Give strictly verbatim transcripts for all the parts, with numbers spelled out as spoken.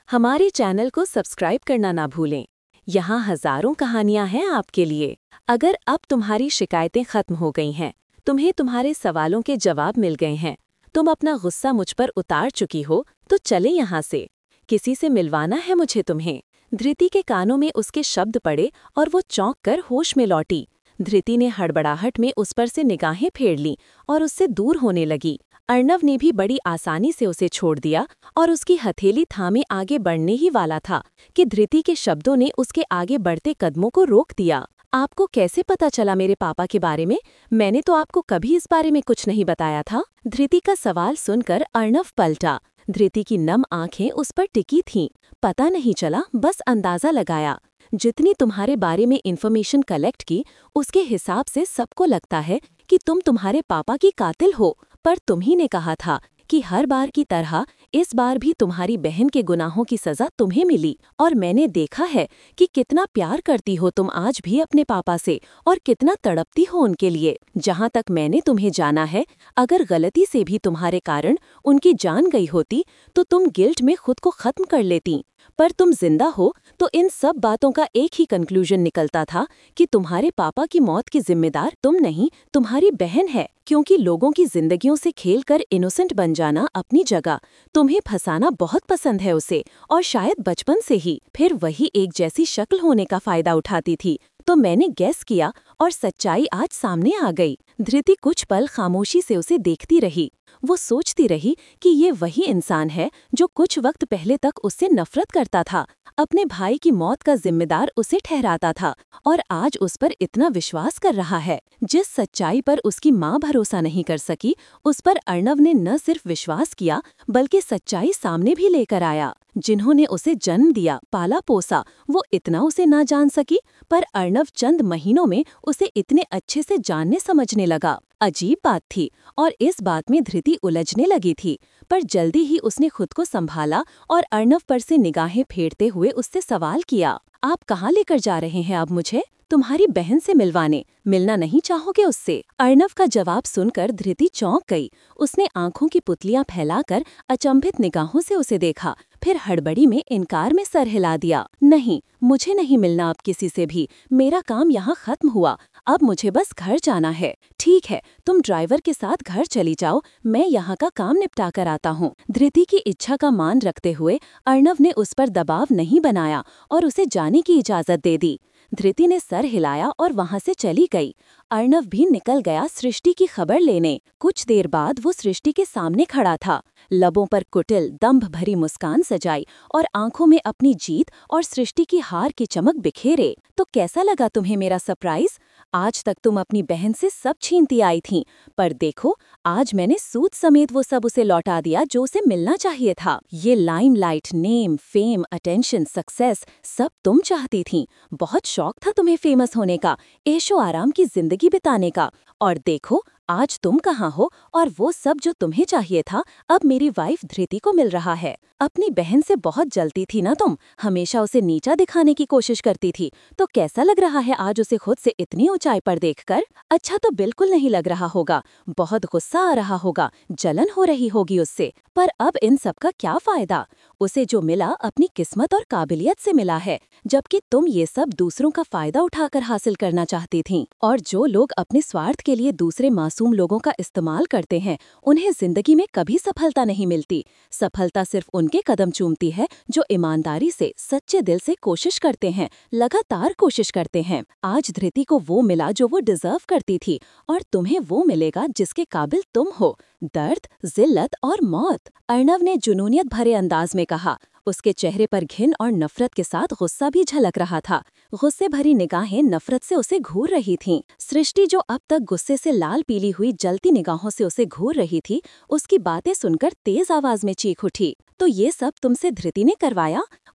हमारे चैनल को सब्सक्राइब करना ना भूलें। यहाँ हजारों कहानियाँ हैं आपके लिए। अगर अब तुम्हारी शिकायतें खत्म हो गई हैं, तुम्हें तुम्हारे सवालों के जवाब मिल गए हैं, तुम अपना गुस्सा मुझ पर उतार चुकी हो, तो चले यहाँ से। किसी से मिलवाना है मुझे तुम्हें। धृति के कानों में उसके शब्द पड़े और वो चौंक कर होश में लौटी। धृति ने हड़बड़ाहट में उस पर से निगाहें फेर लीं और उससे दूर होने लगी। अर्णव ने भी बड़ी आसानी से उसे छोड़ दिया और उसकी हथेली थामे आगे बढ़ने ही वाला था कि धृति के शब्दों ने उसके आगे बढ़ते कदमों को रोक दिया। आपको कैसे पता चला मेरे पापा के बारे में? मैंने तो आपको कभी इस बारे में कुछ नहीं बताया था। धृति का सवाल सुनकर अर्णव पलटा। धृति की नम आंखें उस पर टिकी थीं। पता नहीं चला, बस अंदाजा लगाया। जितनी तुम्हारे बारे में इंफॉर्मेशन कलेक्ट की, उसके हिसाब से सबको लगता है कि तुम तुम्हारे पापा की कातिल हो। पर तुम ही ने कहा था कि हर बार की तरह इस बार भी तुम्हारी बहन के गुनाहों की सजा तुम्हें मिली, और मैंने देखा है कि कितना प्यार करती हो तुम आज भी अपने पापा से और कितना तड़पती हो उनके लिए। जहाँ तक मैंने तुम्हें जाना है, अगर गलती से भी तुम्हारे कारण उनकी जान गई होती तो तुम गिल्ट में खुद को खत्म कर लेती। पर तुम जिंदा हो तो इन सब बातों का एक ही कंक्लूजन निकलता था कि तुम्हारे पापा की मौत की जिम्मेदार तुम नहीं, तुम्हारी बहन है। क्योंकि लोगों की जिंदगियों से खेलकर इनोसेंट बन जाना अपनी जगह, तुम्हें फंसाना बहुत पसंद है उसे, और शायद बचपन से ही। फिर वही एक जैसी शक्ल होने का फायदा उठाती थी, तो मैंने गैस किया और सच्चाई आज सामने आ गई। धृति कुछ पल खामोशी से उसे देखती रही। वो सोचती रही कि ये वही इंसान है जो कुछ वक्त पहले तक उससे नफरत करता था, अपने भाई की मौत का जिम्मेदार उसे ठहराता था, और आज उस पर इतना विश्वास कर रहा है। जिस सच्चाई पर उसकी माँ भरोसा नहीं कर सकी, उस पर अर्णव ने न सिर्फ विश्वास किया बल्कि सच्चाई सामने भी लेकर आया। जिन्होंने उसे जन्म दिया, पाला पोसा, वो इतना उसे ना जान सकी, पर अर्णव चंद महीनों में उसे इतने अच्छे से जानने समझने लगा। अजीब बात थी, और इस बात में धृति उलझने लगी थी। पर जल्दी ही उसने खुद को संभाला और अर्णव पर से निगाहें फेरते हुए उससे सवाल किया, आप कहाँ लेकर जा रहे हैं अब मुझे? तुम्हारी बहन से मिलवाने। मिलना नहीं चाहोगे उससे? अर्णव का जवाब सुनकर धृति चौंक गई। उसने आंखों की पुतलियां फैलाकर अचंभित निगाहों से उसे देखा, फिर हड़बड़ी में इनकार में सर हिला दिया। नहीं, मुझे नहीं मिलना अब किसी से भी। मेरा काम यहाँ खत्म हुआ, अब मुझे बस घर जाना है। ठीक है, तुम ड्राइवर के साथ घर चली जाओ, मैं यहाँ का काम निपटा कर आता हूँ। धृति की इच्छा का मान रखते हुए अर्णव ने उस पर दबाव नहीं बनाया और उसे जाने की इजाजत दे दी। धृति ने सर हिलाया और वहां से चली गई। अर्णव भी निकल गया सृष्टि की खबर लेने। कुछ देर बाद वो सृष्टि के सामने खड़ा था, लबों पर कुटिल दंभ भरी मुस्कान सजाई और आंखों में अपनी जीत और सृष्टि की हार की चमक बिखेरे। तो कैसा लगा तुम्हें मेरा सरप्राइज? आज तक तुम अपनी बहन से सब छीनती आई थीं, पर देखो आज मैंने सूद समेत वो सब उसे लौटा दिया जो उसे मिलना चाहिए था। ये limelight, name, fame, attention, success सब तुम चाहती थीं। बहुत शौक था तुम्हें फेमस होने का, ऐशो आराम की जिंदगी बिताने का, और देखो आज तुम कहाँ हो, और वो सब जो तुम्हें चाहिए था अब मेरी वाइफ धृति को मिल रहा है। अपनी बहन से बहुत जलती थी ना तुम, हमेशा उसे नीचा दिखाने की कोशिश करती थी। तो कैसा लग रहा है आज उसे खुद से इतनी ऊंचाई पर देखकर? अच्छा तो बिल्कुल नहीं लग रहा होगा, बहुत गुस्सा आ रहा होगा, जलन हो रही होगी उससे। पर अब इन सब का क्या फायदा? उसे जो मिला अपनी किस्मत और काबिलियत से मिला है, जबकि तुम ये सब दूसरों का फायदा उठाकर हासिल करना चाहती थीं। और जो लोग अपने स्वार्थ के लिए दूसरे मासूम लोगों का इस्तेमाल करते हैं, उन्हें जिंदगी में कभी सफलता नहीं मिलती। सफलता सिर्फ उनके कदम चूमती है जो ईमानदारी से, सच्चे दिल से कोशिश करते हैं, लगातार कोशिश करते हैं। आज धृति को वो मिला जो वो डिजर्व करती थी, और तुम्हें वो मिलेगा जिसके काबिल तुम हो। दर्द, जिल्लत और मौत, अर्णव ने जुनूनियत भरे अंदाज में कहा। उसके चेहरे पर घिन और नफरत के साथ गुस्सा भी झलक रहा था। गुस्से भरी निगाहें नफरत से उसे घूर रही थीं। सृष्टि जो अब तक गुस्से से लाल पीली हुई जलती निगाहों से उसे घूर रही थी, उसकी बातें सुनकर तेज आवाज में चीख उठी। तो ये सब तुमसे धृति ने करवाया?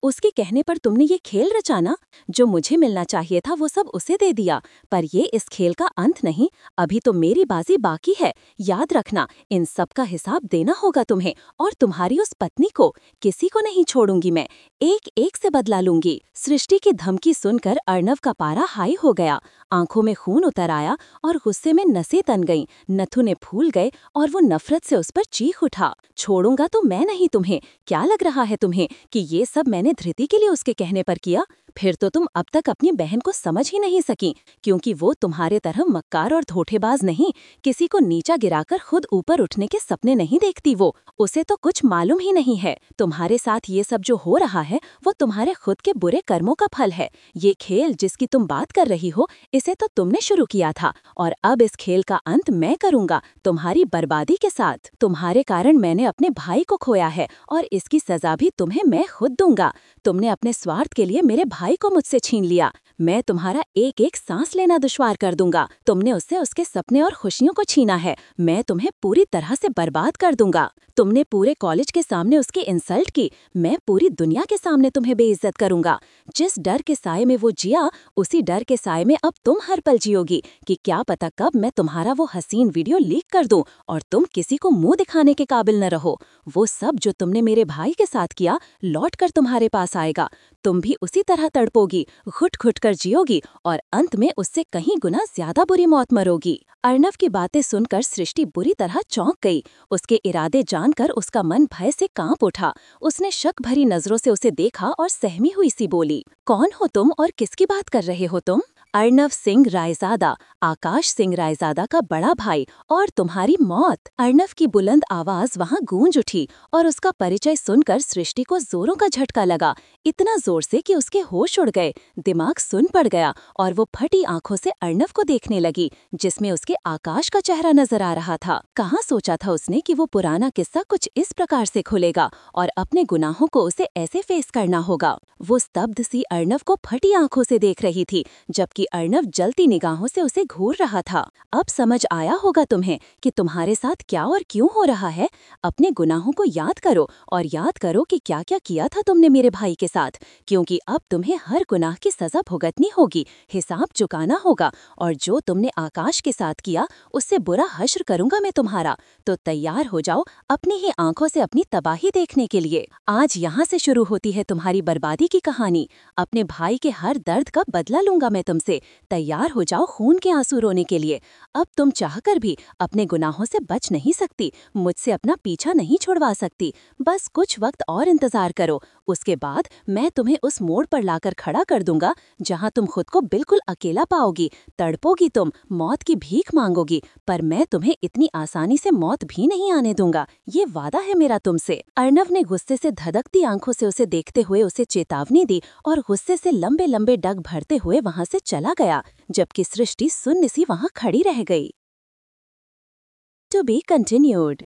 उसके कहने पर तुमने ये खेल रचा ना? जो मुझे मिलना चाहिए था वो सब उसे दे दिया। पर ये इस खेल का अंत नहीं, अभी तो मेरी बाजी बाकी है। याद रखना, इन सब का हिसाब देना होगा तुम्हें, और तुम्हारी उस पत्नी को किसी को नहीं छोड़ूंगी मैं, एक एक से बदला लूंगी। सृष्टि की धमकी सुनकर अर्णव का पारा हाई हो गया, आंखों में खून उतर आया और गुस्से में नसें तन गईं, नथुने फूल गए और वो नफरत से उस पर चीख उठा। छोड़ूंगा तो मैं नहीं तुम्हें। क्या लग रहा है तुम्हें कि ये सब मैंने धृति के लिए उसके कहने पर किया? फिर तो तुम अब तक अपनी बहन को समझ ही नहीं सकी, क्योंकि वो तुम्हारे तरह मक्कार और धोखेबाज नहीं। किसी को नीचा गिराकर खुद ऊपर उठने के सपने नहीं देखती वो। उसे तो कुछ मालूम ही नहीं है। तुम्हारे साथ ये सब जो हो रहा है वो तुम्हारे खुद के बुरे कर्मों का फल है। ये खेल जिसकी तुम बात कर रही हो, इसे तो तुमने शुरू किया था, और अब इस खेल का अंत मैं करूंगा, तुम्हारी बर्बादी के साथ। तुम्हारे कारण मैंने अपने भाई को खोया है, और इसकी सजा भी तुम्हें मैं खुद दूंगा। तुमने अपने स्वार्थ के लिए मेरे भाई को मुझसे छीन लिया। मैं तुम्हारा एक एक सांस लेना दुश्वार कर दूंगा। तुमने उससे उसके सपने और खुशियों को छीना है। मैं तुम्हें पूरी तरह से बर्बाद कर दूंगा। तुमने पूरे कॉलेज के सामने उसकी इंसल्ट की, मैं पूरी दुनिया के सामने तुम्हें बेइज्जत करूंगा। जिस डर के साए में वो जिया, उसी डर के साए में अब तुम हर पल जियोगी कि क्या पता कब मैं तुम्हारा वो हसीन वीडियो लीक कर दूं और तुम किसी को मुंह दिखाने के काबिल न रहो। वो सब जो तुमने मेरे भाई के साथ किया, लौट कर तुम्हारे पास आएगा। तुम भी उसी तरह तड़पोगी, घुट घुट कर जियोगी, और अंत में उससे कहीं गुना ज्यादा बुरी मौत मरोगी। अर्णव की बातें सुनकर सृष्टि बुरी तरह चौंक गई। उसके इरादे जानकर उसका मन भय से कांप उठा। उसने शक भरी नजरों से उसे देखा और सहमी हुई सी बोली, कौन हो तुम और किसकी बात कर रहे हो तुम? अर्णव सिंह रायजादा, आकाश सिंह रायजादा का बड़ा भाई, और तुम्हारी मौत। अर्णव की बुलंद आवाज वहां गूंज उठी, और उसका परिचय सुनकर सृष्टि को जोरों का झटका लगा, इतना जोर से कि उसके होश उड़ गए, दिमाग सुन पड़ गया, और वो फटी आंखों से अर्णव को देखने लगी, जिसमें उसके आकाश का चेहरा नजर आ रहा था। कहाँ सोचा था उसने कि वो पुराना किस्सा कुछ इस प्रकार से खुलेगा, और अपने गुनाहों को उसे ऐसे फेस करना होगा। वो स्तब्ध सी अर्णव को फटी आंखों से देख रही थी, जबकि अर्णव जलती निगाहों से उसे घूर रहा था। अब समझ आया होगा तुम्हें कि तुम्हारे साथ क्या और क्यों हो रहा है। अपने गुनाहों को याद करो, और याद करो कि क्या क्या किया था तुमने मेरे भाई के साथ, क्योंकि अब तुम्हें हर गुनाह की सजा भुगतनी होगी, हिसाब चुकाना होगा, और जो तुमने आकाश के साथ किया उससे बुरा हश्र करूंगा मैं तुम्हारा। तो तैयार हो जाओ अपनी ही आंखों से अपनी तबाही देखने के लिए। आज यहाँ से शुरू होती है तुम्हारी बर्बादी की कहानी। अपने भाई के हर दर्द का बदला लूंगा मैं तुमसे। तैयार हो जाओ खून के आंसू रोने के लिए। अब तुम चाहकर भी अपने गुनाहों से बच नहीं सकती, मुझसे अपना पीछा नहीं छुड़वा सकती। बस कुछ वक्त और इंतजार करो, उसके बाद मैं तुम्हें उस मोड़ पर लाकर खड़ा कर दूंगा जहां तुम खुद को बिल्कुल अकेला पाओगी, तड़पोगी, तुम मौत की भीख मांगोगी, पर मैं तुम्हें इतनी आसानी से मौत भी नहीं आने दूंगा। ये वादा है मेरा तुमसे। अर्णव ने गुस्से से धधकती आंखों से उसे देखते हुए उसे चेतावनी दी, और गुस्से से लंबे लंबे डग भरते हुए वहां से चला गया, जबकि सृष्टि सुन्न सी वहां खड़ी रह गई। To be continued.